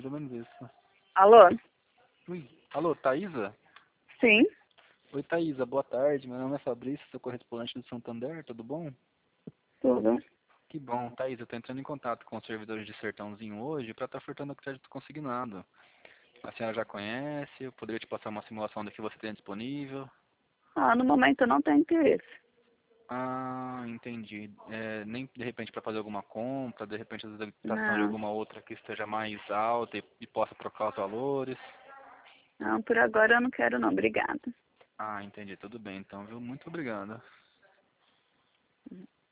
pelo menos isso. Alô? Ui, alô, Thaisa? Sim, Oi, Thaisa, boa tarde. Meu nome é Fabrício, sou correspondente do Santander, tudo bom? tudo. Que bom, Thaisa, eu tô entrando em contato com os servidores de Sertãozinho hoje para estar ofertando o crédito consignado. A senhora já conhece, eu poderia te passar uma simulação do que você tem disponível. Ah, no momento eu não tenho interesse. Ah, entendi. Nem de repente para fazer alguma compra, de repente a habilitação de Não, alguma outra que esteja mais alta e possa trocar os valores. não, por agora eu não quero não, obrigada. Ah, entendi, tudo bem então, viu? Muito obrigado.